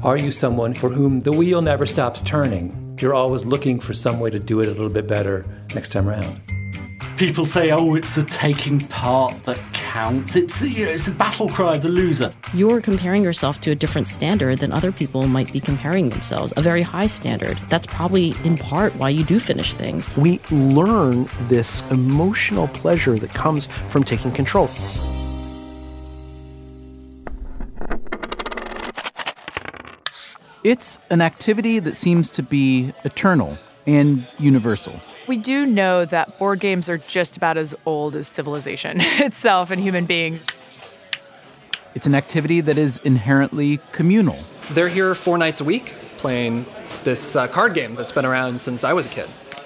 Are you someone for whom the wheel never stops turning? You're always looking for some way to do it a little bit better next time around. People say, oh, it's the taking part that counts. It's the battle cry of the loser. You're comparing yourself to a different standard than other people might be comparing themselves, a very high standard. That's probably in part why you do finish things. We learn this emotional pleasure that comes from taking control. It's an activity that seems to be eternal and universal. We do know that board games are just about as old as civilization itself and human beings. It's an activity that is inherently communal. They're here 4 nights a week playing this card game that's been around since I was a kid.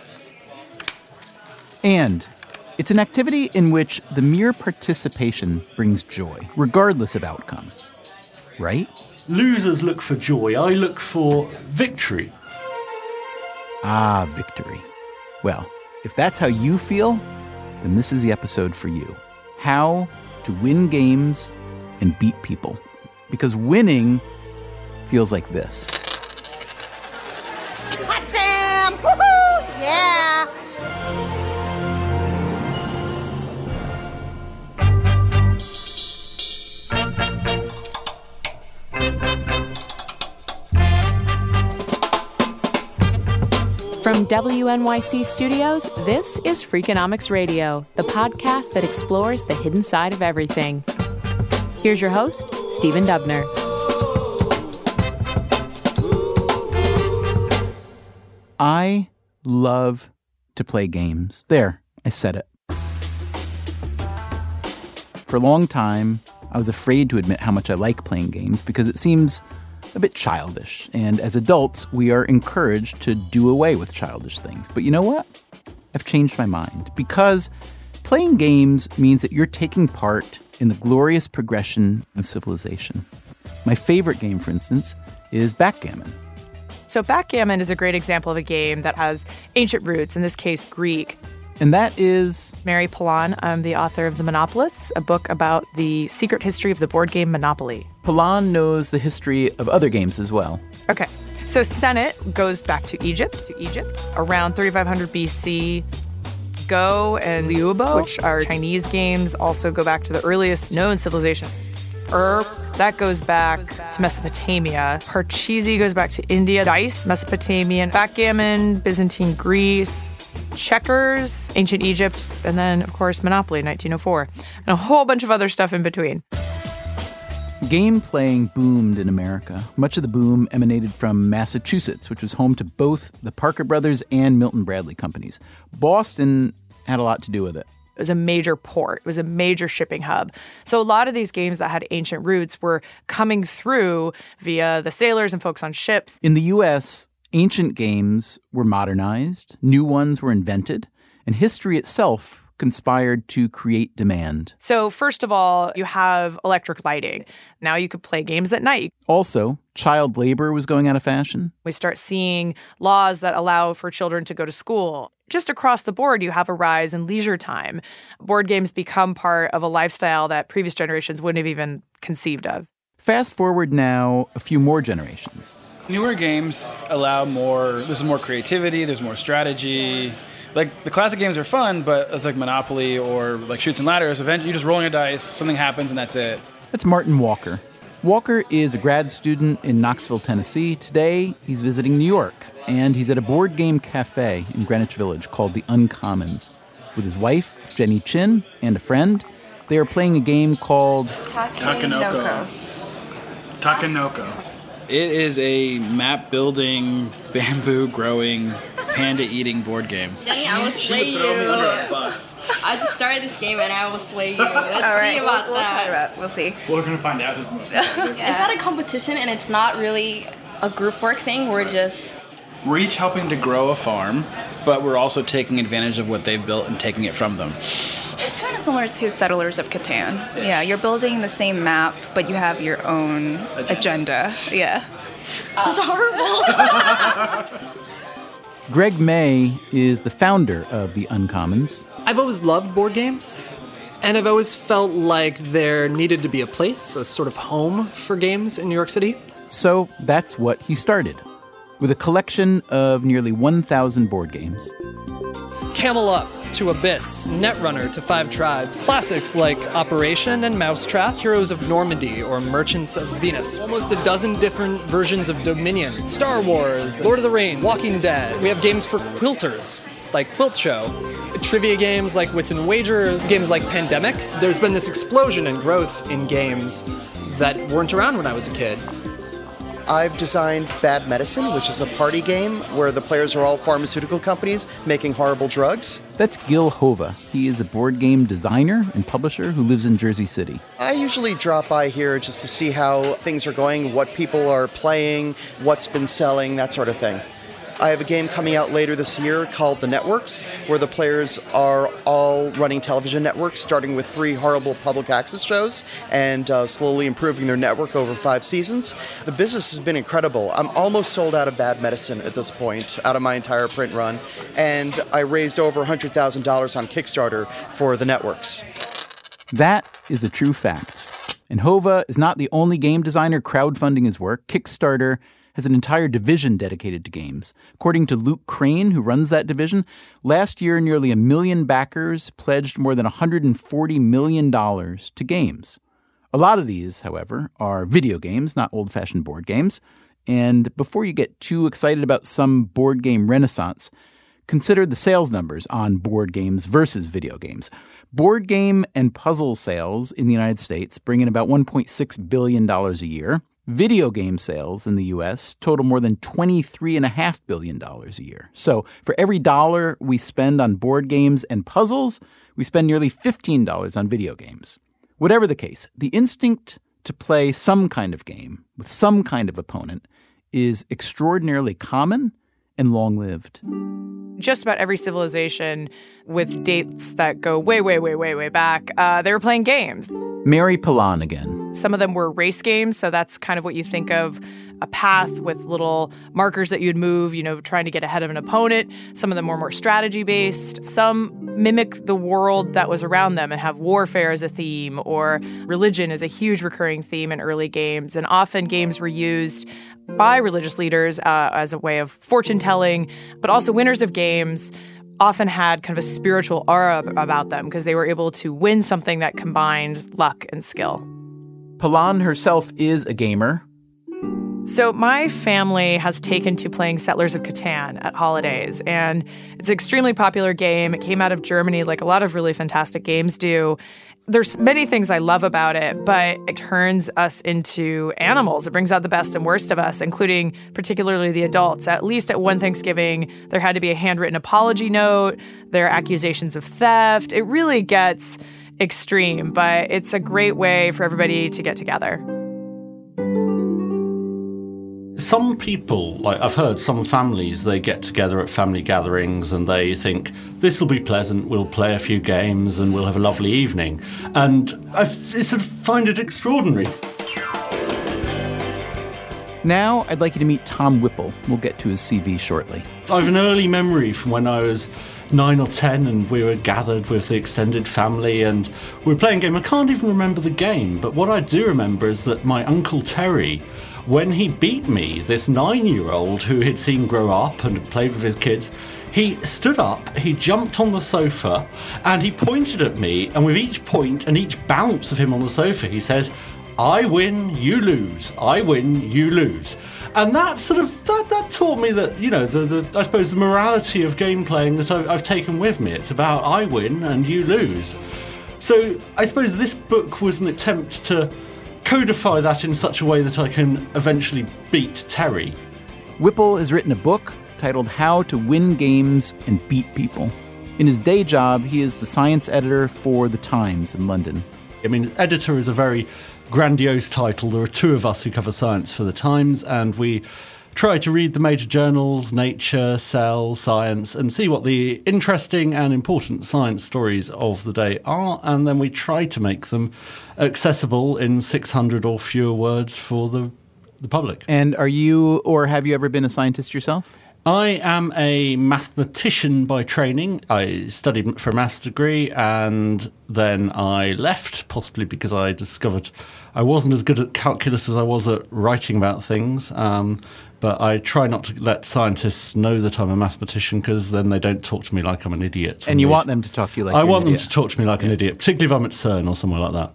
And it's an activity in which the mere participation brings joy, regardless of outcome. Right? Losers look for joy. I look for victory. Ah, victory. Well, if that's how you feel, then this is the episode for you. How to win games and beat people. Because winning feels like this. Hot damn! Woohoo! Yeah! From WNYC Studios, this is Freakonomics Radio, the podcast that explores the hidden side of everything. Here's your host, Stephen Dubner. I love to play games. There, I said it. For a long time, I was afraid to admit how much I like playing games because it seems a bit childish, and as adults, we are encouraged to do away with childish things. But you know what? I've changed my mind, because playing games means that you're taking part in the glorious progression of civilization. My favorite game, for instance, is backgammon. So backgammon is a great example of a game that has ancient roots, in this case, Greek. And that is Mary Pollan. I'm the author of The Monopolists, a book about the secret history of the board game Monopoly. Pollan knows the history of other games as well. Okay, so Senet goes back to Egypt, around 3500 BC. Go and Liubo, which are Chinese games, also go back to the earliest known civilization. That goes back to Mesopotamia. Parcheesi goes back to India. Dice, Mesopotamian. Backgammon, Byzantine Greece. Checkers, ancient Egypt, and then, of course, Monopoly, 1904, and a whole bunch of other stuff in between. Game playing boomed in America. Much of the boom emanated from Massachusetts, which was home to both the Parker Brothers and Milton Bradley companies. Boston had a lot to do with it. It was a major port. It was a major shipping hub. So a lot of these games that had ancient roots were coming through via the sailors and folks on ships. In the U.S., ancient games were modernized, new ones were invented, and history itself conspired to create demand. So first of all, you have electric lighting. Now you could play games at night. Also, child labor was going out of fashion. We start seeing laws that allow for children to go to school. Just across the board, you have a rise in leisure time. Board games become part of a lifestyle that previous generations wouldn't have even conceived of. Fast forward now a few more generations. Newer games allow there's more creativity, there's more strategy. Like, the classic games are fun, but it's like Monopoly or like Chutes and Ladders. Eventually, you're just rolling a dice, something happens, and that's it. That's Martin Walker. Walker is a grad student in Knoxville, Tennessee. Today, he's visiting New York, and he's at a board game cafe in Greenwich Village called The Uncommons. With his wife, Jenny Chin, and a friend, they are playing a game called Takenoko. It is a map-building, bamboo-growing, panda-eating board game. Jenny, I will slay you. I just started this game and I will slay you. Let's see about that. We'll see. We're going to find out. It's not a competition and it's not really a group work thing. We're each helping to grow a farm, but we're also taking advantage of what they've built and taking it from them. It's kind of similar to Settlers of Catan. Yeah, you're building the same map, but you have your own agenda. Yeah. It's horrible. Greg May is the founder of The Uncommons. I've always loved board games, and I've always felt like there needed to be a place, a sort of home for games in New York City. So that's what he started, with a collection of nearly 1,000 board games. Camel Up to Abyss, Netrunner to Five Tribes, classics like Operation and Mousetrap, Heroes of Normandy or Merchants of Venus, almost a dozen different versions of Dominion, Star Wars, Lord of the Rings, Walking Dead. We have games for quilters, like Quilt Show, trivia games like Wits and Wagers, games like Pandemic. There's been this explosion in growth in games that weren't around when I was a kid. I've designed Bad Medicine, which is a party game where the players are all pharmaceutical companies making horrible drugs. That's Gil Hova. He is a board game designer and publisher who lives in Jersey City. I usually drop by here just to see how things are going, what people are playing, what's been selling, that sort of thing. I have a game coming out later this year called The Networks, where the players are all running television networks, starting with 3 horrible public access shows and slowly improving their network over 5 seasons. The business has been incredible. I'm almost sold out of Bad Medicine at this point, out of my entire print run, and I raised over $100,000 on Kickstarter for The Networks. That is a true fact. And Hova is not the only game designer crowdfunding his work. Kickstarter has an entire division dedicated to games. According to Luke Crane, who runs that division, last year nearly 1 million backers pledged more than $140 million to games. A lot of these, however, are video games, not old-fashioned board games. And before you get too excited about some board game renaissance, consider the sales numbers on board games versus video games. Board game and puzzle sales in the United States bring in about $1.6 billion a year. Video game sales in the U.S. total more than $23.5 billion a year. So for every dollar we spend on board games and puzzles, we spend nearly $15 on video games. Whatever the case, the instinct to play some kind of game with some kind of opponent is extraordinarily common and long-lived. Just about every civilization with dates that go way, way, way, way, way back, they were playing games. Mary Pilon again. Some of them were race games, so that's kind of what you think of, a path with little markers that you'd move, trying to get ahead of an opponent. Some of them were more strategy-based. Some mimic the world that was around them and have warfare as a theme, or religion is a huge recurring theme in early games. And often games were used by religious leaders as a way of fortune-telling, but also winners of games often had kind of a spiritual aura about them because they were able to win something that combined luck and skill. Pilon herself is a gamer. So my family has taken to playing Settlers of Catan at holidays, and it's an extremely popular game. It came out of Germany like a lot of really fantastic games do. There's many things I love about it, but it turns us into animals. It brings out the best and worst of us, including particularly the adults. At least at one Thanksgiving, there had to be a handwritten apology note. There are accusations of theft. It really gets extreme, but it's a great way for everybody to get together. Some people, like I've heard some families, they get together at family gatherings and they think, this will be pleasant, we'll play a few games and we'll have a lovely evening. And I sort of find it extraordinary. Now I'd like you to meet Tom Whipple. We'll get to his CV shortly. I have an early memory from when I was 9 or 10 and we were gathered with the extended family and we were playing a game. I can't even remember the game, but what I do remember is that my Uncle Terry, when he beat me, this 9-year-old who he'd seen grow up and played with his kids, he stood up, he jumped on the sofa, and he pointed at me, and with each point and each bounce of him on the sofa, he says, I win, you lose. I win, you lose. And that sort of, that taught me that, I suppose the morality of game playing that I've taken with me. It's about I win and you lose. So I suppose this book was an attempt to codify that in such a way that I can eventually beat Terry. Whipple has written a book titled How to Win Games and Beat People. In his day job, he is the science editor for The Times in London. I mean, editor is a very grandiose title. There are 2 of us who cover science for The Times, and we try to read the major journals, Nature, Cell, Science, and see what the interesting and important science stories of the day are, and then we try to make them accessible in 600 or fewer words for the public. And are you, or have you ever been a scientist yourself? I am a mathematician by training. I studied for a maths degree and then I left, possibly because I discovered I wasn't as good at calculus as I was at writing about things. But I try not to let scientists know that I'm a mathematician because then they don't talk to me like I'm an idiot. And you want them to talk to you like I you're want an them idiot. to talk to me like an idiot, particularly if I'm at CERN or somewhere like that.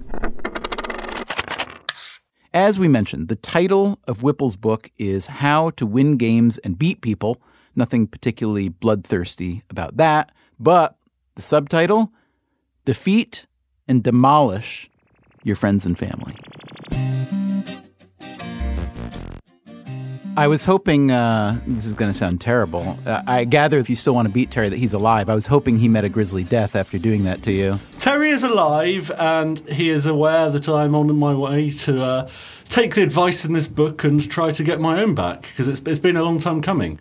As we mentioned, the title of Whipple's book is How to Win Games and Beat People. Nothing particularly bloodthirsty about that. But the subtitle, Defeat and Demolish Your Friends and Family. I was hoping, this is going to sound terrible, I gather if you still want to beat Terry that he's alive. I was hoping he met a grisly death after doing that to you. Terry is alive and he is aware that I'm on my way to take the advice in this book and try to get my own back, because it's been a long time coming.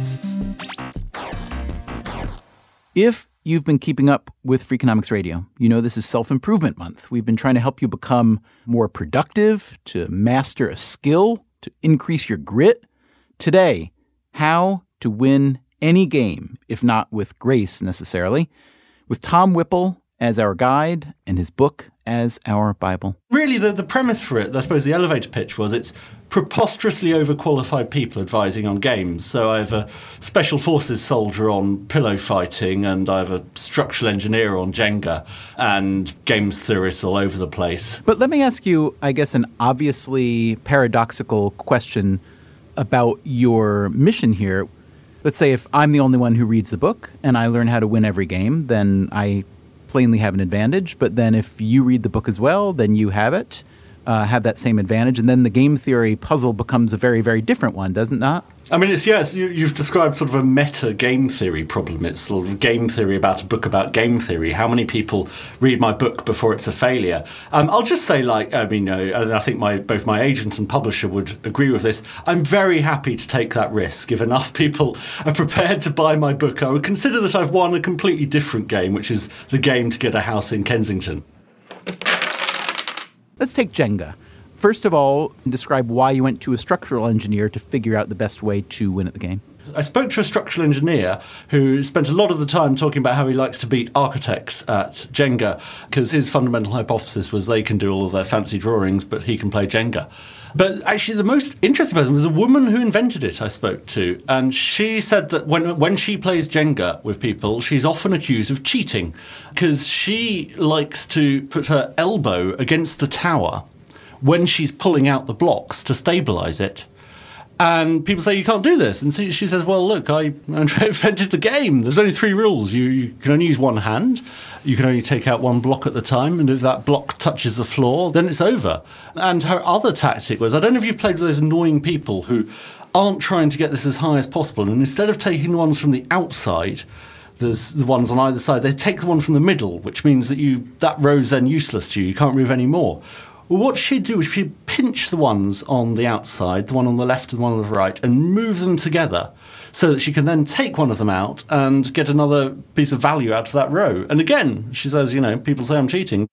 If you've been keeping up with Freakonomics Radio, you know this is Self-Improvement Month. We've been trying to help you become more productive, to master a skill, to increase your grit. Today, how to win any game, if not with grace necessarily, with Tom Whipple as our guide and his book as our Bible. Really, the premise for it, I suppose the elevator pitch was it's preposterously overqualified people advising on games. So I have a special forces soldier on pillow fighting, and I have a structural engineer on Jenga, and games theorists all over the place. But let me ask you, I guess, an obviously paradoxical question about your mission here. Let's say if I'm the only one who reads the book and I learn how to win every game, then I plainly have an advantage. But then if you read the book as well, then you have have that same advantage. And then the game theory puzzle becomes a very, very different one, doesn't it not? I mean, you've described sort of a meta game theory problem. It's sort of game theory about a book about game theory. How many people read my book before it's a failure? I'll just say, I think both my agent and publisher would agree with this. I'm very happy to take that risk. If enough people are prepared to buy my book, I would consider that I've won a completely different game, which is the game to get a house in Kensington. Let's take Jenga. First of all, describe why you went to a structural engineer to figure out the best way to win at the game. I spoke to a structural engineer who spent a lot of the time talking about how he likes to beat architects at Jenga, because his fundamental hypothesis was they can do all of their fancy drawings, but he can play Jenga. But actually the most interesting person was a woman who invented it I spoke to, and she said that when she plays Jenga with people, she's often accused of cheating, because she likes to put her elbow against the tower when she's pulling out the blocks to stabilize it. And people say, you can't do this. And so she says, well, look, I invented the game. There's only 3 rules. You can only use one hand. You can only take out one block at the time. And if that block touches the floor, then it's over. And her other tactic was, I don't know if you've played with those annoying people who aren't trying to get this as high as possible. And instead of taking the ones from the outside, there's the ones on either side, they take the one from the middle, which means that row's then useless to you. You can't move any more. Well, what she'd do is she'd pinch the ones on the outside, the one on the left and the one on the right, and move them together so that she can then take one of them out and get another piece of value out of that row. And again, she says, people say I'm cheating.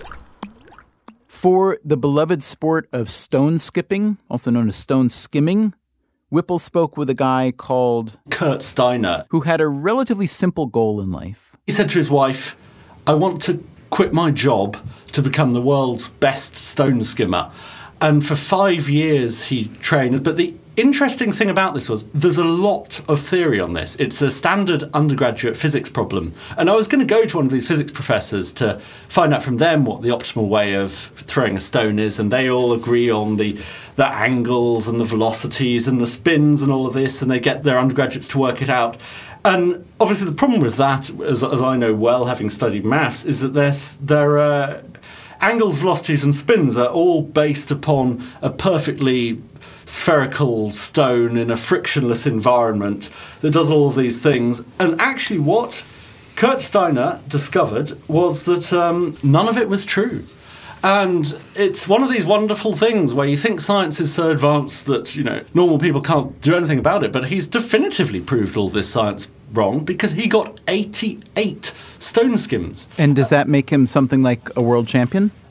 For the beloved sport of stone skipping, also known as stone skimming, Whipple spoke with a guy called Kurt Steiner, who had a relatively simple goal in life. He said to his wife, I want to quit my job to become the world's best stone skimmer. And for 5 years he trained. But the interesting thing about this was there's a lot of theory on this. It's a standard undergraduate physics problem. And I was going to go to one of these physics professors to find out from them what the optimal way of throwing a stone is. And they all agree on the angles and the velocities and the spins and all of this. And they get their undergraduates to work it out. And obviously the problem with that, as I know well, having studied maths, is that their angles, velocities and spins are all based upon a perfectly spherical stone in a frictionless environment that does all of these things. And actually what Kurt Steiner discovered was that none of it was true. And it's one of these wonderful things where you think science is so advanced that, normal people can't do anything about it. But he's definitively proved all this science wrong because he got 88 stone skims. And does that make him something like a world champion?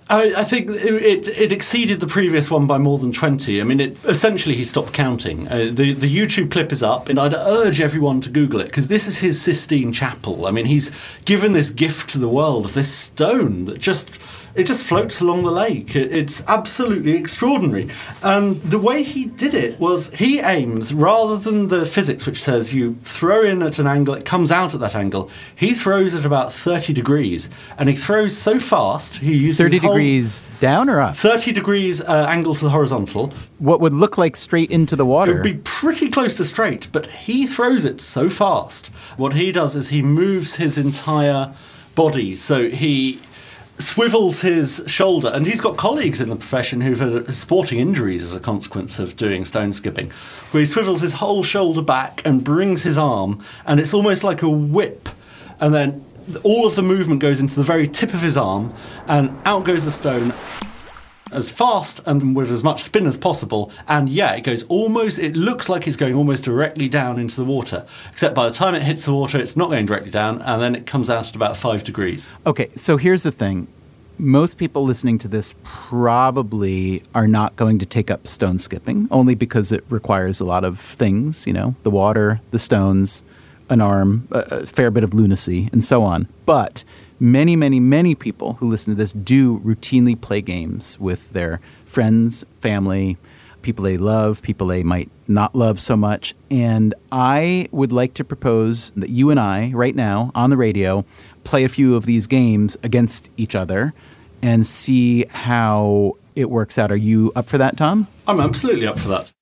I think it exceeded the previous one by more than 20. I mean, essentially he stopped counting. The YouTube clip is up, and I'd urge everyone to Google it, because this is his Sistine Chapel. I mean, he's given this gift to the world of this stone that just floats along the lake. It's absolutely extraordinary. And the way he did it was he aims, rather than the physics which says you throw in at an angle, it comes out at that angle, he throws at about 30 degrees. And he throws so fast, he uses 30 degrees down or up? 30 degrees angle to the horizontal. What would look like straight into the water? It would be pretty close to straight, but he throws it so fast. What he does is he moves his entire body, so he swivels his shoulder, and he's got colleagues in the profession who've had sporting injuries as a consequence of doing stone skipping, where he swivels his whole shoulder back and brings his arm, and it's almost like a whip, and then all of the movement goes into the very tip of his arm, and out goes the stone as fast and with as much spin as possible, and it looks like it's going almost directly down into the water, except by the time it hits the water it's not going directly down, and then it comes out at about 5 degrees. Okay, so here's the thing. Most people listening to this probably are not going to take up stone skipping, only because it requires a lot of things, the water, the stones, an arm, a fair bit of lunacy, and so on. But many, many, many people who listen to this do routinely play games with their friends, family, people they love, people they might not love so much. And I would like to propose that you and I, right now, on the radio, play a few of these games against each other and see how it works out. Are you up for that, Tom? I'm absolutely up for that.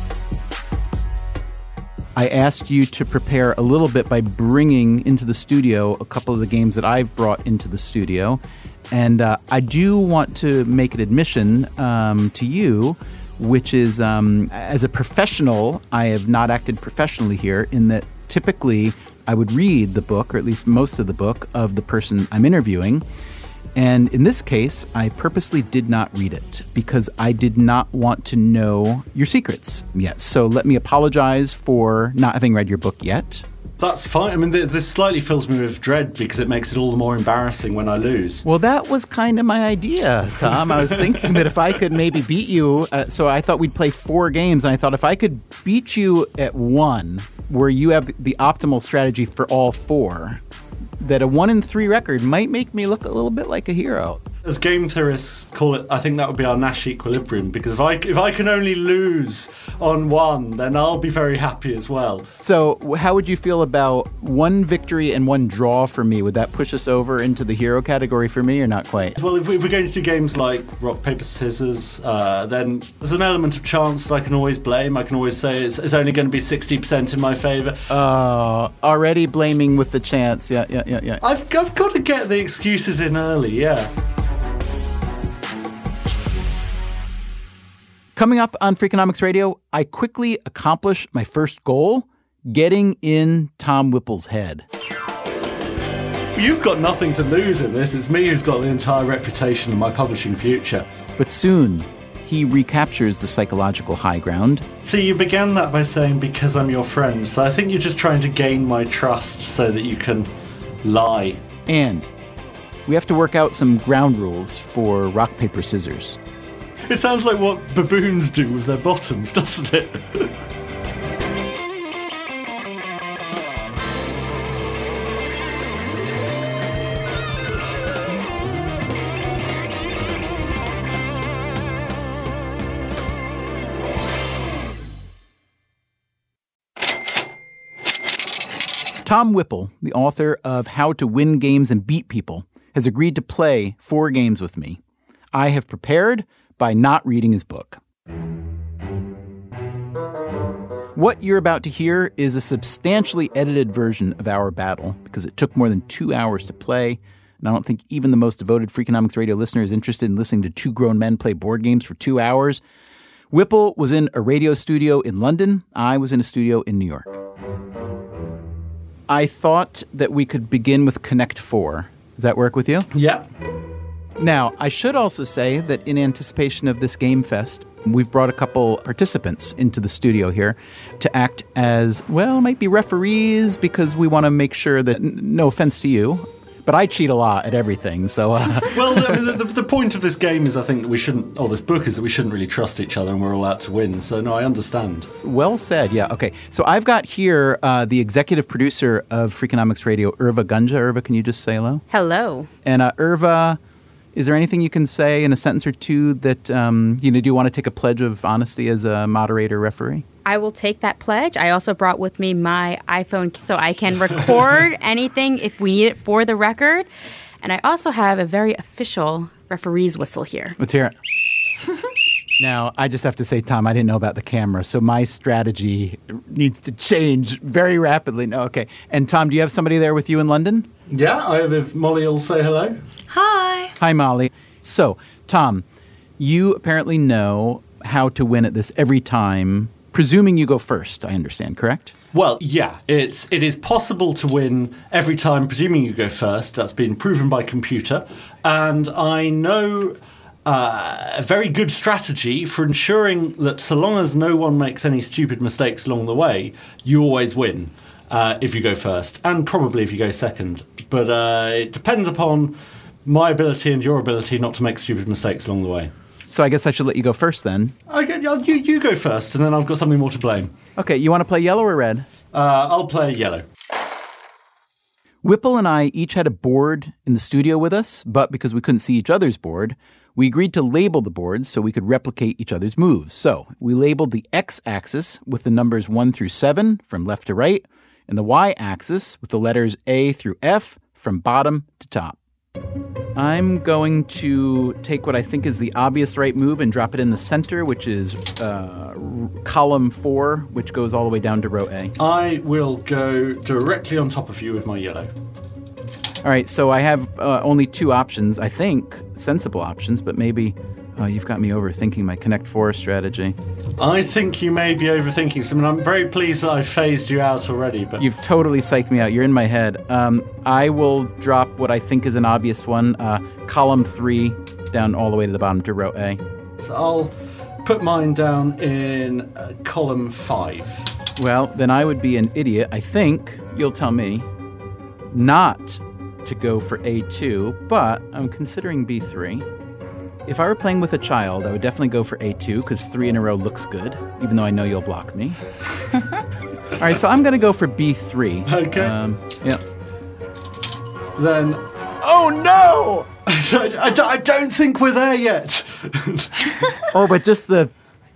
I asked you to prepare a little bit by bringing into the studio a couple of the games that I've brought into the studio. And I do want to make an admission to you, which is, as a professional, I have not acted professionally here, in that typically I would read the book, or at least most of the book, of the person I'm interviewing. And in this case, I purposely did not read it because I did not want to know your secrets yet. So let me apologize for not having read your book yet. That's fine. I mean, this slightly fills me with dread because it makes it all the more embarrassing when I lose. Well, that was kind of my idea, Tom. I was thinking that if I could maybe beat you, so I thought we'd play 4 games, and I thought if I could beat you at one, where you have the optimal strategy for all 4, that a 1-3 record might make me look a little bit like a hero. As game theorists call it, I think that would be our Nash equilibrium, because if I can only lose on 1, then I'll be very happy as well. So how would you feel about 1 victory and 1 draw for me? Would that push us over into the hero category for me, or not quite? Well, if we're going to do games like rock, paper, scissors, then there's an element of chance that I can always blame. I can always say it's only going to be 60% in my favour. Already blaming with the chance. Yeah. I've got to get the excuses in early, yeah. Coming up on Freakonomics Radio, I quickly accomplish my first goal, getting in Tom Whipple's head. You've got nothing to lose in this. It's me who's got the entire reputation of my publishing future. But soon, he recaptures the psychological high ground. See, you began that by saying, because I'm your friend, so I think you're just trying to gain my trust so that you can lie. And we have to work out some ground rules for rock, paper, scissors. It sounds like what baboons do with their bottoms, doesn't it? Tom Whipple, the author of How to Win Games and Beat People, has agreed to play 4 games with me. I have prepared by not reading his book. What you're about to hear is a substantially edited version of our battle because it took more than 2 hours to play, and I don't think even the most devoted Freakonomics Radio listener is interested in listening to 2 grown men play board games for 2 hours. Whipple was in a radio studio in London. I was in a studio in New York. I thought that we could begin with Connect 4. Does that work with you? Yeah. Now, I should also say that in anticipation of this Game Fest, we've brought a couple participants into the studio here to act as, well, might be referees, because we want to make sure that, no offense to you, But I cheat a lot at everything, so... Well, the point of this game is, I think, that we shouldn't... this book is that we shouldn't really trust each other and we're all out to win. So, no, I understand. Well said, yeah. Okay, so I've got here the executive producer of Freakonomics Radio, Irva Gunja. Irva, can you just say hello? Hello. And Irva, is there anything you can say in a sentence or two that, do you want to take a pledge of honesty as a moderator referee? I will take that pledge. I also brought with me my iPhone so I can record anything if we need it for the record. And I also have a very official referee's whistle here. Let's hear it. Now, I just have to say, Tom, I didn't know about the camera, so my strategy needs to change very rapidly. No, okay. And Tom, do you have somebody there with you in London? Yeah, I have. If Molly will say hello. Hi. Hi, Molly. So, Tom, you apparently know how to win at this every time, presuming you go first, I understand, correct? Well, yeah, it is possible to win every time, presuming you go first. That's been proven by computer. And I know a very good strategy for ensuring that so long as no one makes any stupid mistakes along the way, you always win if you go first, and probably if you go second. But it depends upon my ability and your ability not to make stupid mistakes along the way. So I guess I should let you go first then. Okay, you go first, and then I've got something more to blame. Okay, you want to play yellow or red? I'll play yellow. Whipple and I each had a board in the studio with us, but because we couldn't see each other's board, we agreed to label the boards so we could replicate each other's moves. So we labeled the x-axis with the numbers 1 through 7 from left to right, and the y-axis with the letters A through F from bottom to top. I'm going to take what I think is the obvious right move and drop it in the center, which is column 4, which goes all the way down to row A. I will go directly on top of you with my yellow. All right, so I have only 2 options, I think, sensible options, but maybe you've got me overthinking my Connect 4 strategy. I think you may be overthinking something. I'm very pleased that I've phased you out already. But you've totally psyched me out. You're in my head. I will drop what I think is an obvious one, column 3, down all the way to the bottom to row A. So I'll put mine down in column 5. Well, then I would be an idiot, I think, you'll tell me, not to go for A2, but I'm considering B3. If I were playing with a child, I would definitely go for A2, because 3 in a row looks good, even though I know you'll block me. All right, so I'm going to go for B3. Okay. Yeah. Then... Oh, no! I don't think we're there yet. Oh, but just the...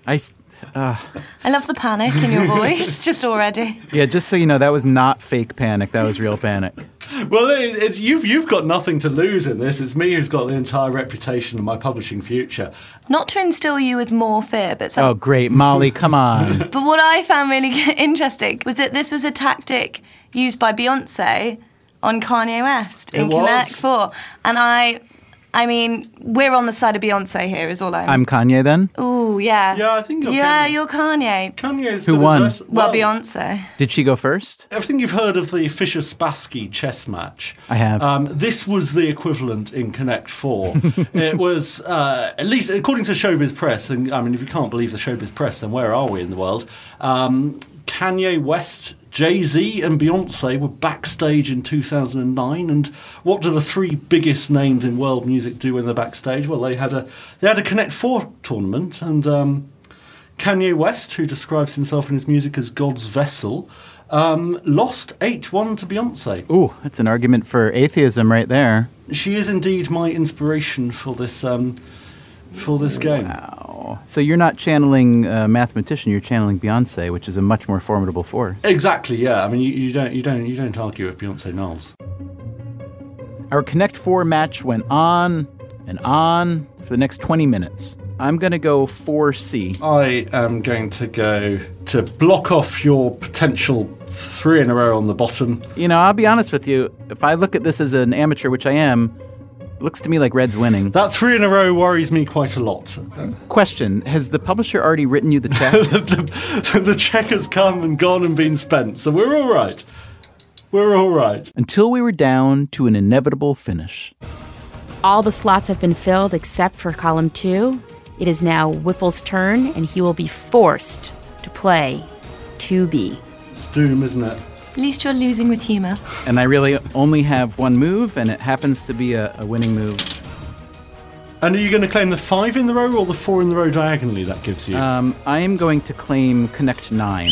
I love the panic in your voice, just already. Yeah, just so you know, that was not fake panic. That was real panic. Well, it's you've got nothing to lose in this. It's me who's got the entire reputation of my publishing future. Not to instill you with more fear, but... Oh, great. Molly, come on. But what I found really interesting was that this was a tactic used by Beyonce on Kanye West in Connect 4. And I mean, we're on the side of Beyonce here, is all I'm Kanye, then? Ooh, yeah. Yeah, I think you're Kanye. You're Kanye. Kanye's Who won? Well, Beyonce. Did she go first? I think you've heard of the Fischer-Spassky chess match. I have. This was the equivalent in Connect 4. It was, at least according to Showbiz Press, and I mean, if you can't believe the Showbiz Press, then where are we in the world? Kanye West, Jay-Z and Beyonce were backstage in 2009, and what do the 3 biggest names in world music do when they're backstage? Well, they had a Connect 4 tournament, and Kanye West, who describes himself in his music as God's vessel, lost 8-1 to Beyonce. Ooh, that's an argument for atheism right there. She is indeed my inspiration for this game. Wow. So you're not channeling a mathematician, you're channeling Beyonce, which is a much more formidable force. Exactly, yeah. I mean, you don't argue with Beyonce Knowles. Our Connect 4 match went on and on for the next 20 minutes. I'm going to go 4C. I am going to go to block off your potential 3 in a row on the bottom. You know, I'll be honest with you. If I look at this as an amateur, which I am, it looks to me like Red's winning. That 3 in a row worries me quite a lot. Question, has the publisher already written you the check? The check has come and gone and been spent, so we're all right. We're all right. Until we were down to an inevitable finish. All the slots have been filled except for column 2. It is now Whipple's turn, and he will be forced to play 2B. It's doom, isn't it? At least you're losing with humour. And I really only have one move, and it happens to be a winning move. And are you going to claim the 5 in the row or the 4 in the row diagonally that gives you? I am going to claim Connect 9.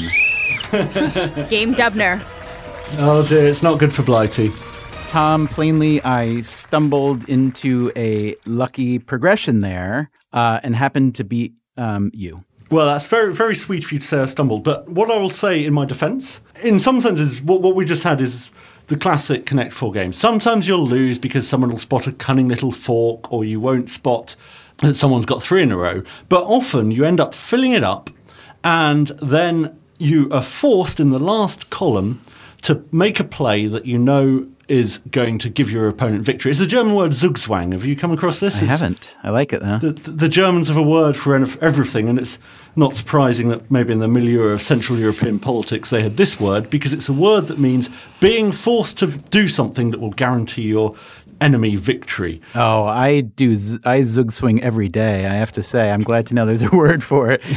Game Dubner. Oh dear, it's not good for Blighty. Tom, plainly, I stumbled into a lucky progression there and happened to beat you. Well, that's very, very sweet of you to say I stumbled. But what I will say in my defence, in some senses, what we just had is the classic Connect 4 game. Sometimes you'll lose because someone will spot a cunning little fork, or you won't spot that someone's got 3 in a row. But often you end up filling it up, and then you are forced in the last column to make a play that you know is going to give your opponent victory. It's the German word Zugzwang. Have you come across this? I haven't. I like it, though. The Germans have a word for everything, and it's not surprising that maybe in the milieu of Central European politics they had this word, because it's a word that means being forced to do something that will guarantee your enemy victory. Oh, I Zugzwing every day, I have to say. I'm glad to know there's a word for it.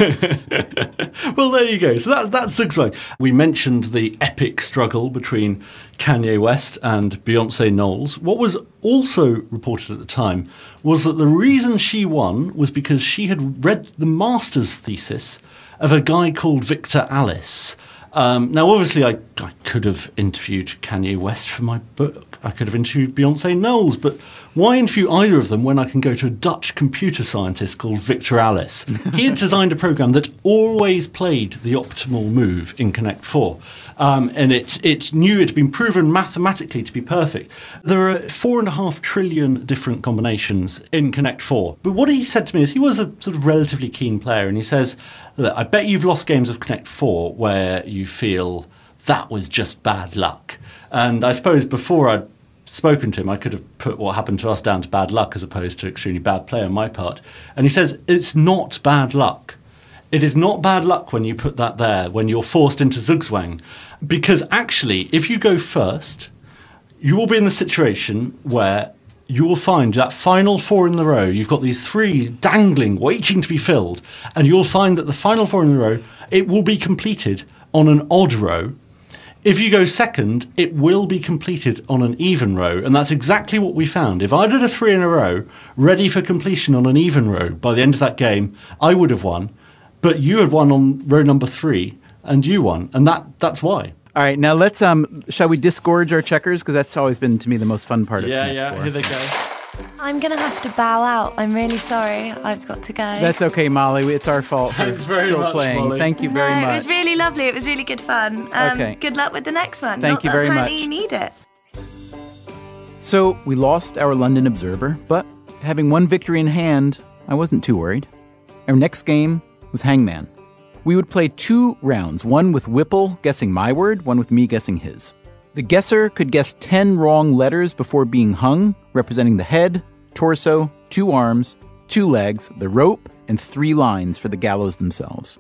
Well, there you go. So that's Zugzwang. We mentioned the epic struggle between Kanye West and Beyonce Knowles. What was also reported at the time was that the reason she won was because she had read the master's thesis of a guy called Victor Alice. Now, obviously, I could have interviewed Kanye West for my book. I could have interviewed Beyonce Knowles, but why interview either of them when I can go to a Dutch computer scientist called Victor Alice? He had designed a program that always played the optimal move in Connect 4. And it knew it had been proven mathematically to be perfect. There are 4.5 trillion different combinations in Connect 4. But what he said to me is he was a sort of relatively keen player, and he says, I bet you've lost games of Connect 4 where you feel that was just bad luck. And I suppose before I'd spoken to him, I could have put what happened to us down to bad luck as opposed to extremely bad play on my part. And he says, it's not bad luck. It is not bad luck when you put that there, when you're forced into Zugzwang. Because actually, if you go first, you will be in the situation where you will find that final 4 in the row, you've got these 3 dangling, waiting to be filled, and you'll find that the final 4 in the row, it will be completed on an odd row. If you go second, it will be completed on an even row, and that's exactly what we found. If I did a 3 in a row, ready for completion on an even row, by the end of that game, I would have won, but you had won on row number 3, and you won, and that's why. All right, now let's, shall we disgorge our checkers? Because that's always been, to me, the most fun part of Connect 4. Here they go. I'm going to have to bow out. I'm really sorry. I've got to go. That's okay, Molly. It's our fault for still playing. Molly. Thank you very much. It was really lovely. It was really good fun. Okay. Good luck with the next one. Thank you very much. Apparently you need it. So we lost our London Observer, but having one victory in hand, I wasn't too worried. Our next game was Hangman. We would play 2 rounds, one with Whipple guessing my word, one with me guessing his. The guesser could guess 10 wrong letters before being hung, representing the head, torso, 2 arms, 2 legs, the rope, and 3 lines for the gallows themselves.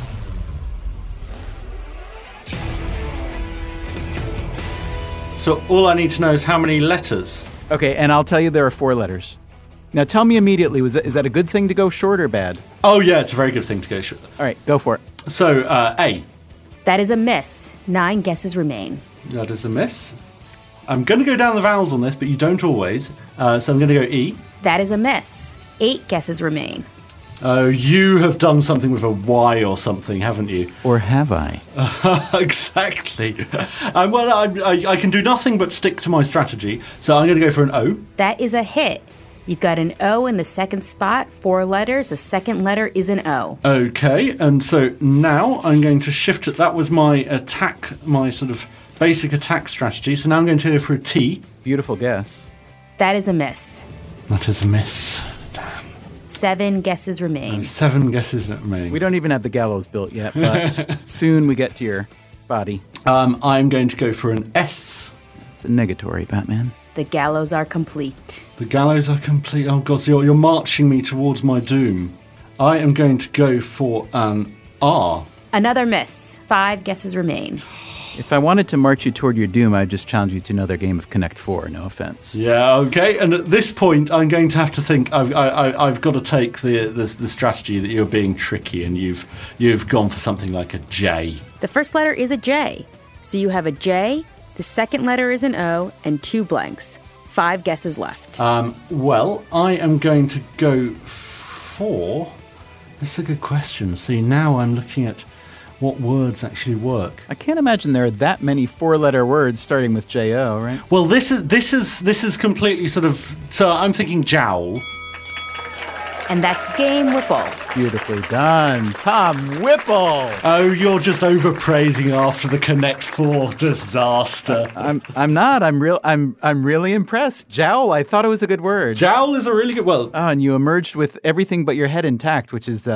So all I need to know is how many letters. Okay, and I'll tell you there are 4 letters. Now tell me immediately, is that a good thing to go short or bad? Oh yeah, it's a very good thing to go short. All right, go for it. So, A. That is a miss. 9 guesses remain. That is a miss. I'm going to go down the vowels on this, but you don't always. So I'm going to go E. That is a miss. 8 guesses remain. Oh, you have done something with a Y or something, haven't you? Or have I? Exactly. Well, I can do nothing but stick to my strategy, so I'm going to go for an O. That is a hit. You've got an O in the second spot, 4 letters. The second letter is an O. Okay, and so now I'm going to shift it. That was my attack, my sort of basic attack strategy. So now I'm going to go for a T. Beautiful guess. That is a miss. That is a miss. Damn. 7 guesses remain. 7 guesses remain. We don't even have the gallows built yet, but soon we get to your body. I'm going to go for an S. It's a negatory, Batman. The gallows are complete. The gallows are complete. Oh, God, so you're marching me towards my doom. I am going to go for an R. Another miss. 5 guesses remain. If I wanted to march you toward your doom, I'd just challenge you to another game of Connect 4, no offense. Yeah, okay. And at this point, I'm going to have to think, I've got to take the strategy that you're being tricky and you've gone for something like a J. The first letter is a J. So you have a J, the second letter is an O, and 2 blanks. 5 guesses left. Well, I am going to go for... That's a good question. See, now I'm looking at what words actually work. I can't imagine there are that many 4-letter words starting with J-O, right? Well, this is completely sort of... So I'm thinking jowl. And that's game Whipple. Beautifully done. Tom Whipple. Oh, you're just overpraising after the Connect 4 disaster. I'm not. I'm really impressed. Jowl, I thought it was a good word. Jowl is a really good word. Oh, and you emerged with everything but your head intact, which is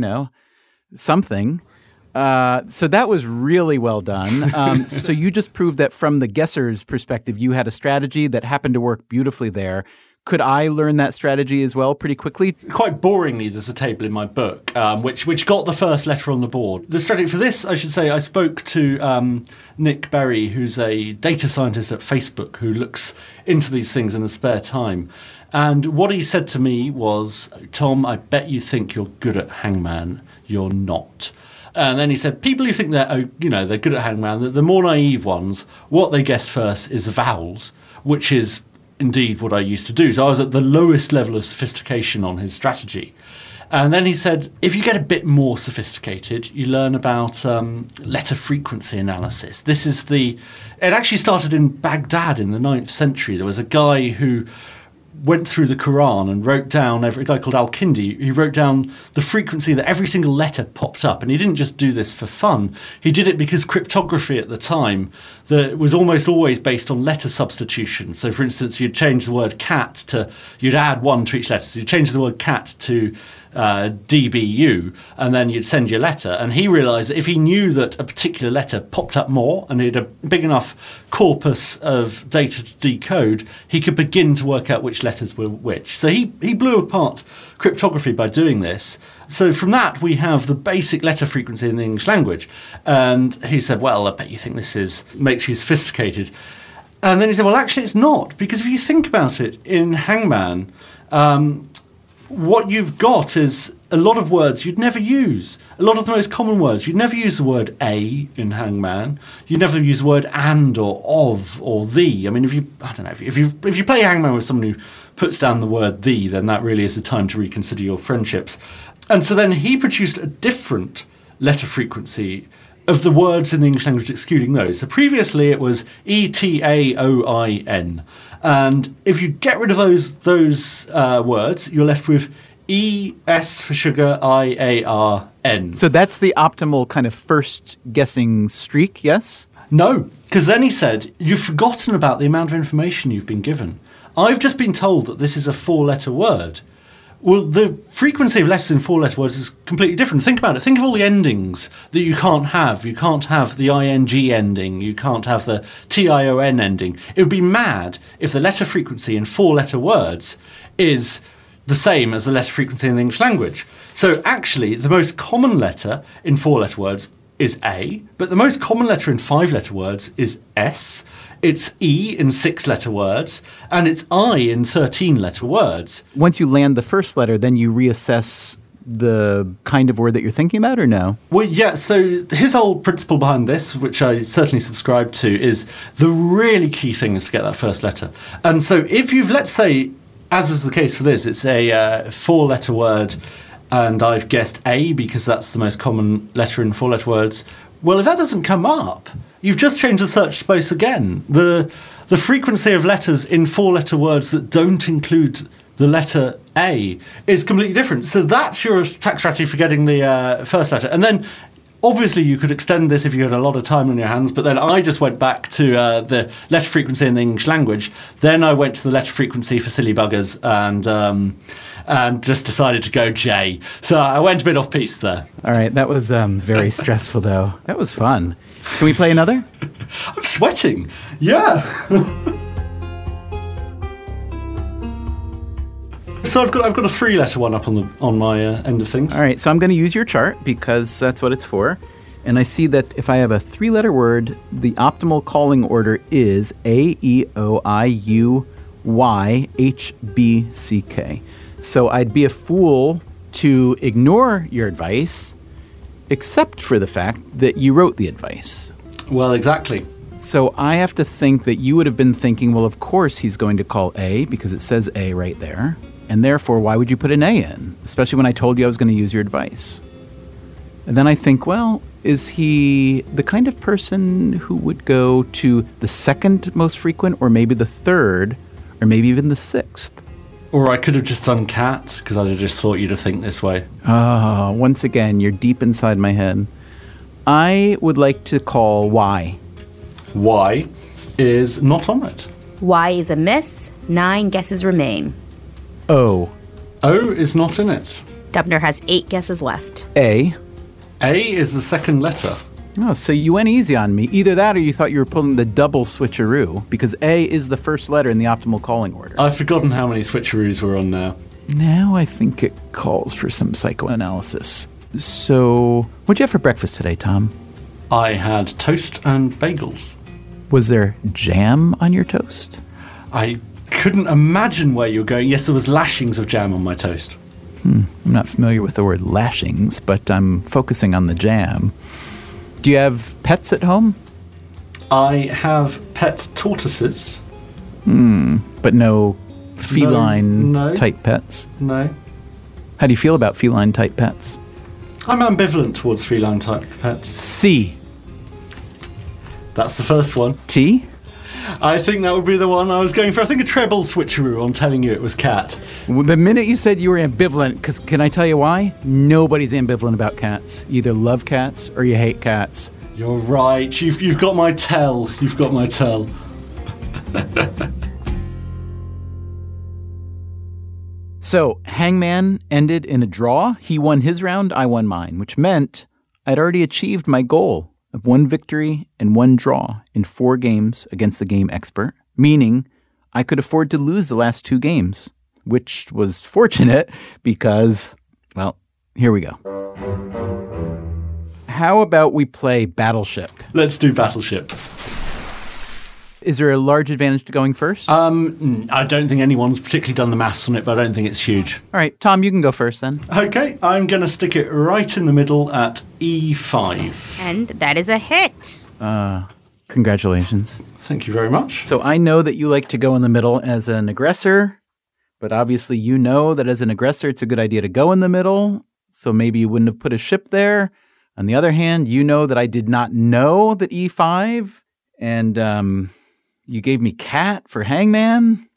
something. So that was really well done. So you just proved that from the guesser's perspective, you had a strategy that happened to work beautifully there. Could I learn that strategy as well pretty quickly? Quite boringly, there's a table in my book which got the first letter on the board. The strategy for this, I should say, I spoke to Nick Berry, who's a data scientist at Facebook who looks into these things in his spare time. And what he said to me was, Tom, I bet you think you're good at Hangman. You're not. And then he said, people who think they're good at Hangman, the more naive ones, what they guess first is the vowels, which is indeed what I used to do. So I was at the lowest level of sophistication on his strategy. And then he said, if you get a bit more sophisticated, you learn about letter frequency analysis. It actually started in Baghdad in the 9th century. There was a guy who went through the Quran and wrote down, a guy called Al-Kindi, he wrote down the frequency that every single letter popped up. And he didn't just do this for fun. He did it because cryptography at the time was almost always based on letter substitution. So, for instance, you'd change the word cat you'd add 1 to each letter. So you'd change the word cat to DBU, and then you'd send your letter. And he realized that if he knew that a particular letter popped up more and he had a big enough corpus of data to decode, he could begin to work out which letters were which. So he blew apart cryptography by doing this. So from that, we have the basic letter frequency in the English language. And he said, well, I bet you think this makes you sophisticated. And then he said, well, actually, it's not. Because if you think about it, in Hangman, what you've got is a lot of words you'd never use. A lot of the most common words. You'd never use the word a in Hangman. You'd never use the word and or of or the. I mean, if you play Hangman with someone who puts down the word the, then that really is the time to reconsider your friendships. And so then he produced a different letter frequency of the words in the English language, excluding those. So previously it was ETAOIN. And if you get rid of those words, you're left with ES for sugar, IARN. So that's the optimal kind of first guessing streak, yes? No, because then he said, you've forgotten about the amount of information you've been given. I've just been told that this is a 4-letter word. Well, the frequency of letters in 4-letter words is completely different. Think about it. Think of all the endings that you can't have. You can't have the ING ending. You can't have the TION ending. It would be mad if the letter frequency in 4-letter words is the same as the letter frequency in the English language. So actually, the most common letter in 4-letter words is A, but the most common letter in 5-letter words is S. It's E in 6-letter words, and it's I in 13-letter words. Once you land the first letter, then you reassess the kind of word that you're thinking about, or no? Well, yeah, so his whole principle behind this, which I certainly subscribe to, is the really key thing is to get that first letter. And so if you've, let's say, as was the case for this, it's a 4-letter word, and I've guessed A because that's the most common letter in 4-letter words. Well, if that doesn't come up, you've just changed the search space again. The frequency of letters in 4-letter words that don't include the letter A is completely different. So that's your attack strategy for getting the first letter. And then obviously you could extend this if you had a lot of time on your hands, but then I just went back to the letter frequency in the English language. Then I went to the letter frequency for silly buggers and just decided to go J. So I went a bit off piece there. All right, that was very stressful, though. That was fun. Can we play another? I'm sweating. Yeah. So I've got a 3-letter one up on my end of things. All right, so I'm going to use your chart because that's what it's for. And I see that if I have a 3-letter word, the optimal calling order is A, E, O, I, U, Y, H, B, C, K. So I'd be a fool to ignore your advice, except for the fact that you wrote the advice. Well, exactly. So I have to think that you would have been thinking, well, of course he's going to call A because it says A right there. And therefore, why would you put an A in? Especially when I told you I was going to use your advice. And then I think, well, is he the kind of person who would go to the second most frequent, or maybe the third, or maybe even the sixth? Or I could have just done cat, because I'd have just thought you to think this way. Ah, once again, you're deep inside my head. I would like to call Y. Y is not on it. Y is a miss. 9 guesses remain. O. O is not in it. Dubner has 8 guesses left. A. A is the second letter. Oh, so you went easy on me. Either that or you thought you were pulling the double switcheroo, because A is the first letter in the optimal calling order. I've forgotten how many switcheroos we're on now. Now I think it calls for some psychoanalysis. So, what'd you have for breakfast today, Tom? I had toast and bagels. Was there jam on your toast? I couldn't imagine where you were going. Yes, there was lashings of jam on my toast. I'm not familiar with the word lashings, but I'm focusing on the jam. Do you have pets at home? I have pet tortoises. But no feline No. type pets? No. How do you feel about feline type pets? I'm ambivalent towards feline type pets. C. That's the first one. T? I think that would be the one I was going for. I think a treble switcheroo on telling you it was cat. Well, the minute you said you were ambivalent, because can I tell you why? Nobody's ambivalent about cats. You either love cats or you hate cats. You're right. You've got my tell. You've got my tell. So, Hangman ended in a draw. He won his round, I won mine, which meant I'd already achieved my goal of 1 victory and 1 draw in 4 games against the game expert, meaning I could afford to lose the last 2 games, which was fortunate because, well, here we go. How about we play Battleship? Let's do Battleship. Is there a large advantage to going first? I don't think anyone's particularly done the maths on it, but I don't think it's huge. All right, Tom, you can go first then. Okay, I'm going to stick it right in the middle at E5. And that is a hit. Congratulations. Thank you very much. So I know that you like to go in the middle as an aggressor, but obviously you know that as an aggressor it's a good idea to go in the middle, so maybe you wouldn't have put a ship there. On the other hand, you know that I did not know that E5, and you gave me cat for Hangman.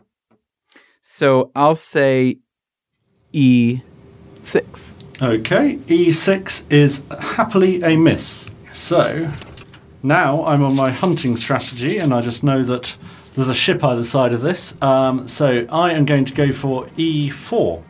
So I'll say E6. Okay, E6 is happily a miss. So now I'm on my hunting strategy, and I just know that there's a ship either side of this. So I am going to go for E4.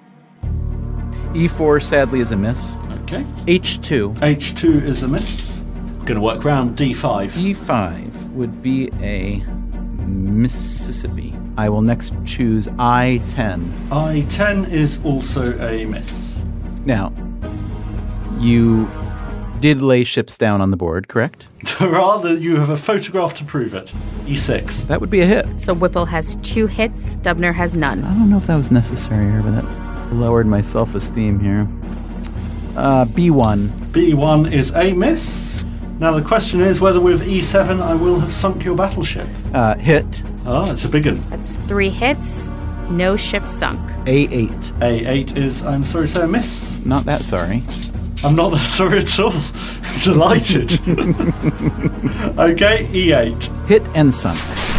E4 sadly is a miss. Okay. H2. H2 is a miss. Going to work round D5. D5 would be a Mississippi. I will next choose I-10. I-10 is also a miss. Now, you did lay ships down on the board, correct? Rather, you have a photograph to prove it. E6. That would be a hit. So Whipple has 2 hits, Dubner has none. I don't know if that was necessary here, but that lowered my self-esteem here. B1. B1 is a miss. Now the question is whether with E7 I will have sunk your battleship. Hit. Oh, it's a big one. That's 3 hits, no ship sunk. A8. A8 is, I'm sorry to say, a miss. Not that sorry. I'm not that sorry at all. Delighted. Okay, E8. Hit and sunk.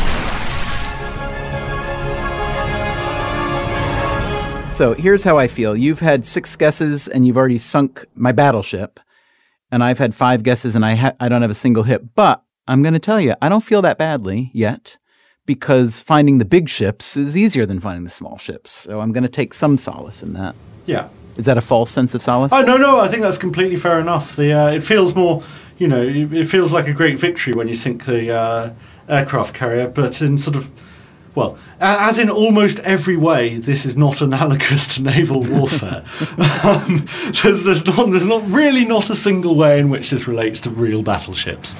So here's how I feel. You've had 6 guesses and you've already sunk my battleship. And I've had 5 guesses and I don't have a single hit. But I'm going to tell you, I don't feel that badly yet because finding the big ships is easier than finding the small ships. So I'm going to take some solace in that. Yeah. Is that a false sense of solace? Oh, no, I think that's completely fair enough. It feels more, it feels like a great victory when you sink the aircraft carrier, but in sort of, well, as in almost every way, this is not analogous to naval warfare. There's not really not a single way in which this relates to real battleships.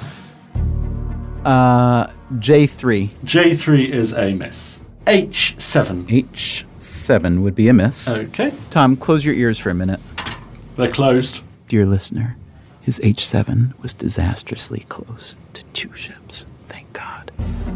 J3. J3 is a miss. H7. H7 would be a miss. Okay. Tom, close your ears for a minute. They're closed. Dear listener, His H7 was disastrously close to 2 ships. Thank God.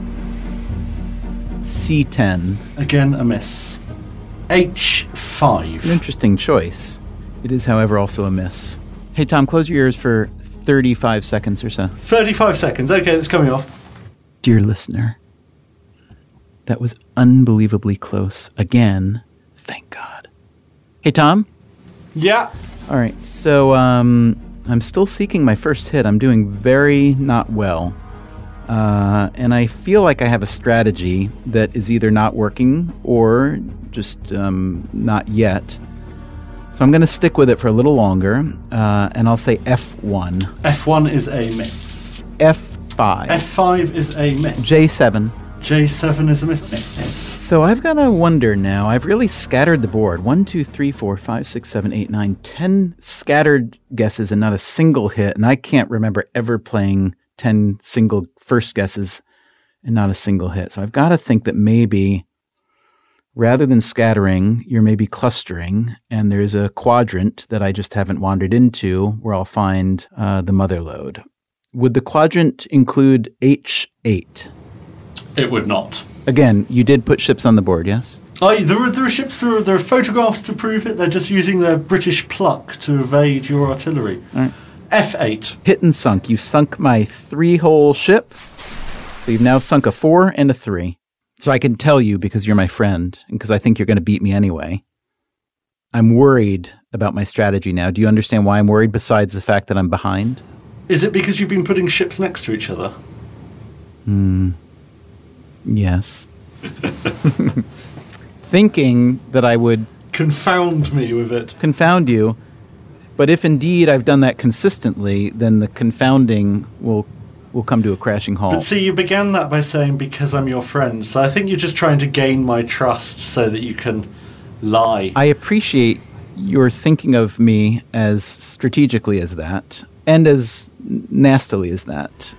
C10. Again, a miss. H5. An interesting choice. It is, however, also a miss. Hey, Tom, close your ears for 35 seconds or so. 35 seconds. Okay, that's coming off. Dear listener, that was unbelievably close. Again, thank God. Hey, Tom? Yeah? All right, so I'm still seeking my first hit. I'm doing very not well. And I feel like I have a strategy that is either not working or just not yet. So I'm going to stick with it for a little longer, and I'll say F1. F1 is a miss. F5. F5 is a miss. J7. J7 is a miss. So I've got to wonder now. I've really scattered the board. 1, 2, 3, 4, 5, 6, 7, 8, 9, 10 scattered guesses and not a single hit. And I can't remember ever playing 10 single first guesses and not a single hit. So I've got to think that maybe rather than scattering, you're maybe clustering, and there's a quadrant that I just haven't wandered into where I'll find the mother lode. Would the quadrant include H8? It would not. Again, you did put ships on the board, yes? There are ships, there are photographs to prove it. They're just using their British pluck to evade your artillery. All right. F8. Hit and sunk. You've sunk my 3-hole ship. So you've now sunk a 4 and a 3. So I can tell you, because you're my friend, and because I think you're going to beat me anyway, I'm worried about my strategy now. Do you understand why I'm worried, besides the fact that I'm behind? Is it because you've been putting ships next to each other? Yes. Thinking that I would confound me with it. Confound you. But if indeed I've done that consistently, then the confounding will come to a crashing halt. But see, you began that by saying, because I'm your friend. So I think you're just trying to gain my trust so that you can lie. I appreciate your thinking of me as strategically as that, and as nastily as that.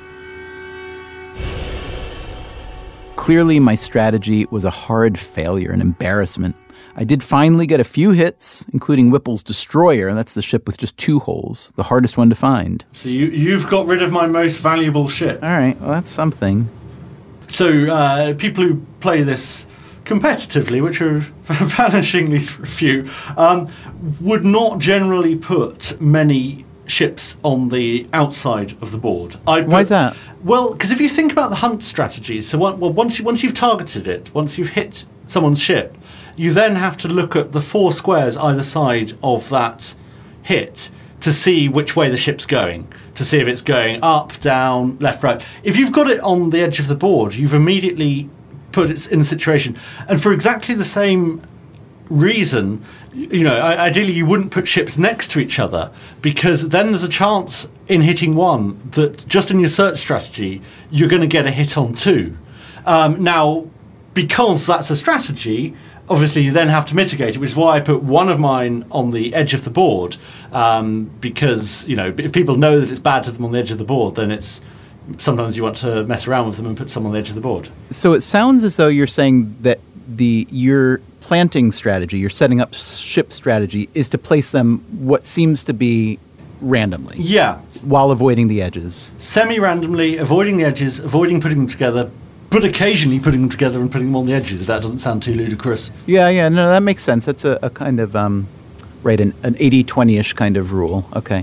Clearly, my strategy was a hard failure, an embarrassment. I did finally get a few hits, including Whipple's Destroyer, and that's the ship with just 2 holes, the hardest one to find. So you've got rid of my most valuable ship. All right, well, that's something. So people who play this competitively, which are vanishingly few, would not generally put many ships on the outside of the board. Why is that? Well, because if you think about the hunt strategy, so once you've targeted it, once you've hit someone's ship, you then have to look at the 4 squares either side of that hit to see which way the ship's going, to see if it's going up, down, left, right. If you've got it on the edge of the board, you've immediately put it in a situation. And for exactly the same reason, ideally you wouldn't put ships next to each other, because then there's a chance in hitting one that just in your search strategy, you're going to get a hit on 2. Now, because that's a strategy, obviously you then have to mitigate it, which is why I put one of mine on the edge of the board, because if people know that it's bad to them on the edge of the board, then it's sometimes you want to mess around with them and put some on the edge of the board. So it sounds as though you're saying that your planting strategy, your setting up ship strategy, is to place them what seems to be randomly. Yeah. While avoiding the edges. Semi-randomly, avoiding the edges, avoiding putting them together, but occasionally putting them together and putting them on the edges, if that doesn't sound too ludicrous. Yeah, no, that makes sense. That's a kind of, an 80-20-ish kind of rule. Okay.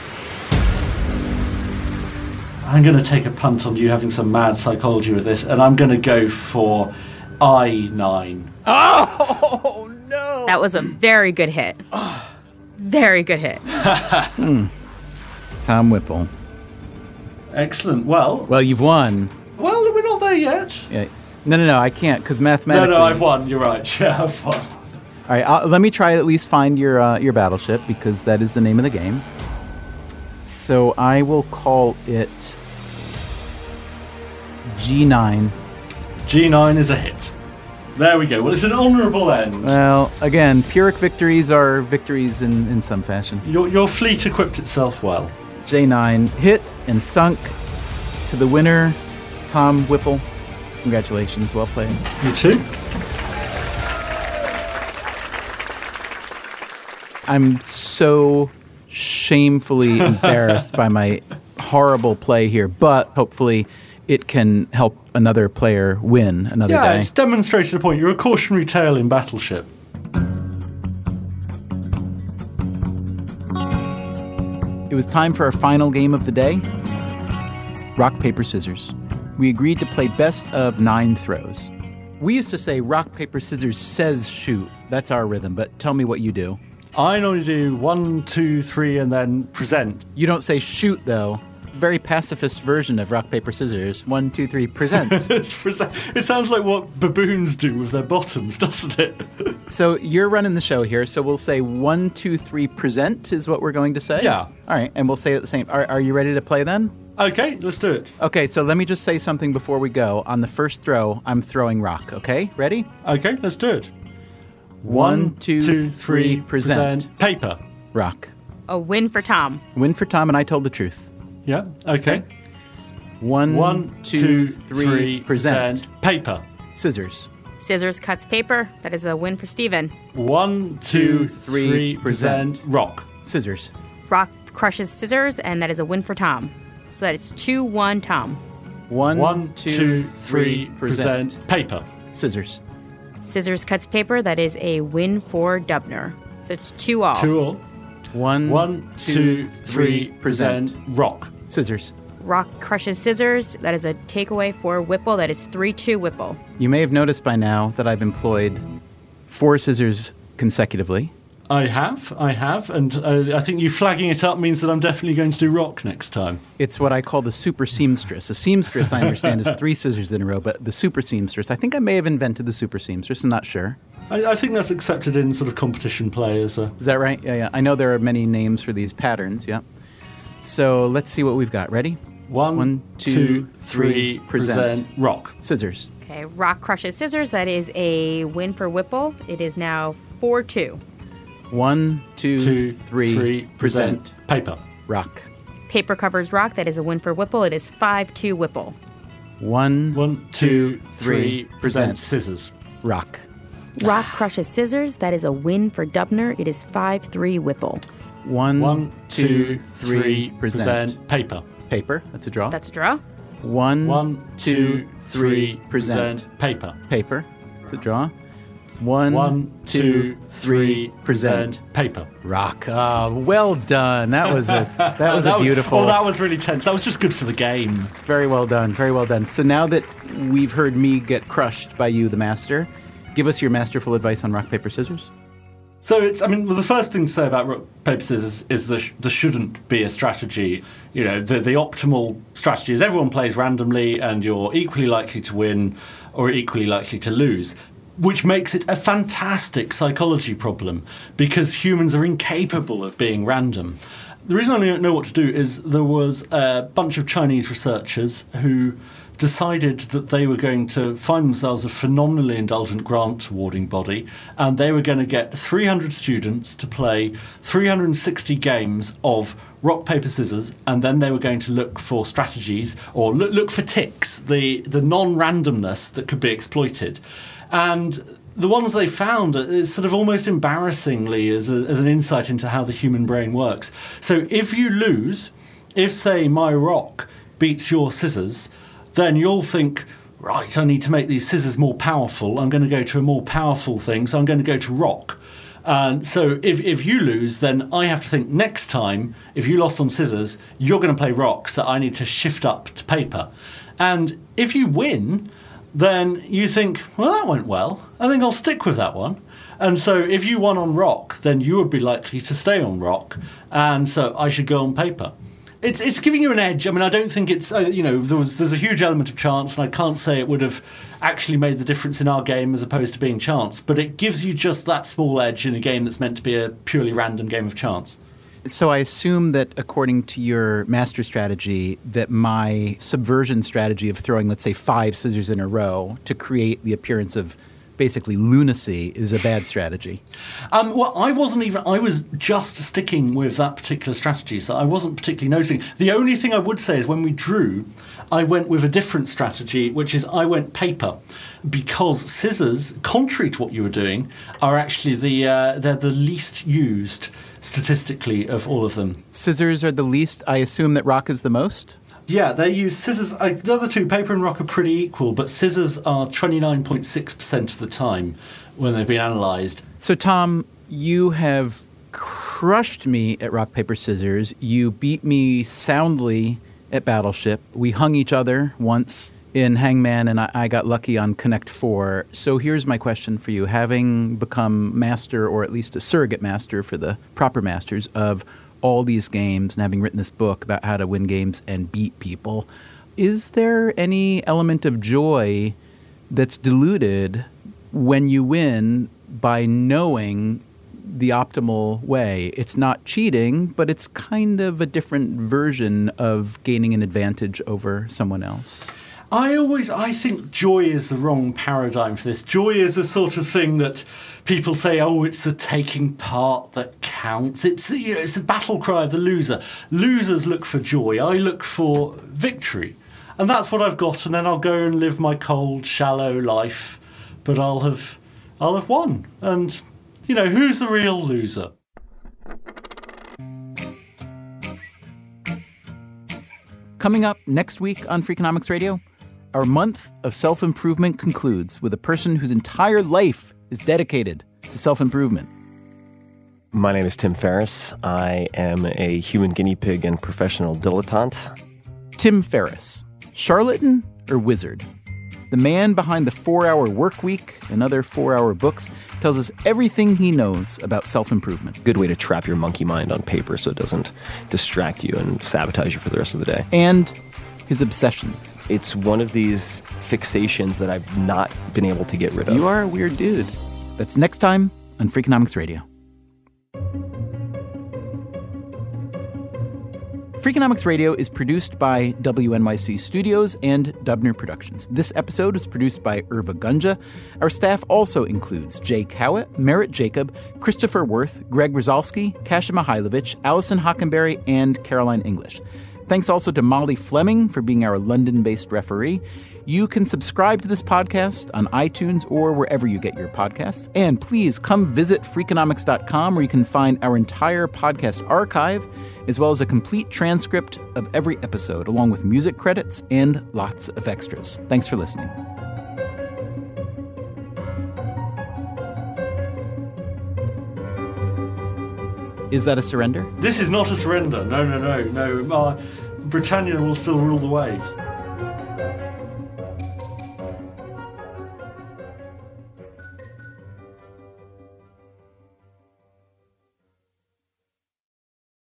I'm going to take a punt on you having some mad psychology with this, and I'm going to go for I9. Oh, no! That was a very good hit. Very good hit. Tom Whipple. Excellent. Well, you've won. Well, we're not there yet. Yeah. No, I can't, because mathematically... No, I've won. You're right. Yeah, I've won. All right, let me try to at least find your battleship, because that is the name of the game. So I will call it G9. G9 is a hit. There we go. Well, it's an honourable end. Well, again, Pyrrhic victories are victories in some fashion. Your fleet equipped itself well. J9 hit and sunk to the winner, Tom Whipple. Congratulations. Well played. You too. I'm so shamefully embarrassed by my horrible play here, but hopefully it can help another player win another day. Yeah, it's demonstrated a point. You're a cautionary tale in Battleship. It was time for our final game of the day, rock, paper, scissors. We agreed to play best of 9 throws. We used to say rock, paper, scissors says shoot. That's our rhythm, but tell me what you do. I normally do 1, 2, 3, and then present. You don't say shoot, though. Very pacifist version of rock, paper, scissors. 1, 2, 3, present. It sounds like what baboons do with their bottoms, doesn't it? So you're running the show here, so we'll say 1, 2, 3, present is what we're going to say? Yeah. All right, and we'll say it the same. Are you ready to play then? Okay, let's do it. Okay, so let me just say something before we go. On the first throw, I'm throwing rock, okay? Ready? Okay, let's do it. 1, 2, 3, present. Paper. Rock. A win for Tom. Win for Tom, and I told the truth. Yeah, okay. 1, 2, 3, present. Paper. Scissors. Scissors cuts paper. That is a win for Steven. 1, 2, 3, present. Rock. Scissors. Rock crushes scissors, and that is a win for Tom. So that is 2-1 Tom. 1, 2, 3, present. Paper. Scissors. Scissors cuts paper. That is a win for Dubner. So it's 2-all. 2-all. 1, 2, 3, present. Rock. Scissors. Rock crushes scissors. That is a takeaway for Whipple. That is 3-2 Whipple. You may have noticed by now that I've employed 4 scissors consecutively. I have, and I think you flagging it up means that I'm definitely going to do rock next time. It's what I call the super seamstress. A seamstress, I understand, is 3 scissors in a row, but the super seamstress, I think I may have invented the super seamstress, I'm not sure. I think that's accepted in sort of competition play as a... Is that right? Yeah. I know there are many names for these patterns, yeah. So let's see what we've got. Ready? 1, 2, 3, present. Rock. Scissors. Okay, rock crushes scissors. That is a win for Whipple. It is now 4-2. 1, 2, 3, present. Paper. Rock. Paper covers rock. That is a win for Whipple. It is 5-2 Whipple. 1, 2, 3, present. Scissors. Rock. Rock crushes scissors. That is a win for Dubner. It is 5-3 Whipple. 1, 2, 3, present. Paper. Paper. That's a draw. That's a draw. 1, 2, 3, present. Paper. Paper. That's a draw. 1, 2, 3, present. Paper. Rock. Well done. That was a beautiful. Oh, that was really tense. That was just good for the game. Very well done. Very well done. So now that we've heard me get crushed by you, the master, give us your masterful advice on rock, paper, scissors. So the first thing to say about rock, paper, scissors is there shouldn't be a strategy. You know, the optimal strategy is everyone plays randomly and you're equally likely to win or equally likely to lose, which makes it a fantastic psychology problem because humans are incapable of being random. The reason I don't know what to do is there was a bunch of Chinese researchers who decided that they were going to find themselves a phenomenally indulgent grant awarding body, and they were going to get 300 students to play 360 games of rock, paper, scissors, and then they were going to look for strategies or look for ticks, the non-randomness that could be exploited. And the ones they found is sort of almost embarrassingly as an insight into how the human brain works. So if you lose, if, say, my rock beats your scissors, then you'll think, right, I need to make these scissors more powerful. I'm going to go to a more powerful thing, so I'm going to go to rock. And so if you lose, then I have to think next time, if you lost on scissors, you're going to play rock, so I need to shift up to paper. And if you win, then you think, well, that went well. I think I'll stick with that one. And so if you won on rock, then you would be likely to stay on rock. And so I should go on paper. It's giving you an edge. I mean, I don't think it's, there's a huge element of chance, and I can't say it would have actually made the difference in our game as opposed to being chance. But it gives you just that small edge in a game that's meant to be a purely random game of chance. So I assume that according to your master strategy, that my subversion strategy of throwing, let's say, 5 scissors in a row to create the appearance of basically lunacy is a bad strategy. Well, I was just sticking with that particular strategy, so I wasn't particularly noticing. The only thing I would say is when we drew, I went with a different strategy, which is I went paper, because scissors, contrary to what you were doing, are actually they're the least used statistically of all of them. Scissors are the least. I assume that rock is the most? Yeah, they use scissors. The other two, paper and rock, are pretty equal, but scissors are 29.6% of the time when they've been analysed. So, Tom, you have crushed me at rock, paper, scissors. You beat me soundly at Battleship. We hung each other once in Hangman, and I got lucky on Connect 4. So here's my question for you. Having become master, or at least a surrogate master for the proper masters of all these games, and having written this book about how to win games and beat people, is there any element of joy that's diluted when you win by knowing the optimal way? It's not cheating, but it's kind of a different version of gaining an advantage over someone else. I think joy is the wrong paradigm for this. Joy is the sort of thing that people say, oh, it's the taking part that counts. It's the battle cry of the loser. Losers look for joy. I look for victory. And that's what I've got, and then I'll go and live my cold, shallow life, but I'll have won. And, who's the real loser? Coming up next week on Freakonomics Radio, our month of self-improvement concludes with a person whose entire life is dedicated to self-improvement. My name is Tim Ferriss. I am a human guinea pig and professional dilettante. Tim Ferriss, charlatan or wizard? The man behind the 4-Hour Workweek and other 4-hour books tells us everything he knows about self-improvement. Good way to trap your monkey mind on paper so it doesn't distract you and sabotage you for the rest of the day. And his obsessions. It's one of these fixations that I've not been able to get rid of. You are a weird dude. That's next time on Freakonomics Radio. Freakonomics Radio is produced by WNYC Studios and Dubner Productions. This episode was produced by Irva Gunja. Our staff also includes Jay Cowett, Merritt Jacob, Christopher Worth, Greg Rozalski, Kasia Mihailovich, Allison Hockenberry, and Caroline English. Thanks also to Molly Fleming for being our London-based referee. You can subscribe to this podcast on iTunes or wherever you get your podcasts. And please come visit Freakonomics.com, where you can find our entire podcast archive, as well as a complete transcript of every episode, along with music credits and lots of extras. Thanks for listening. Is that a surrender? This is not a surrender. No. Britannia will still rule the waves.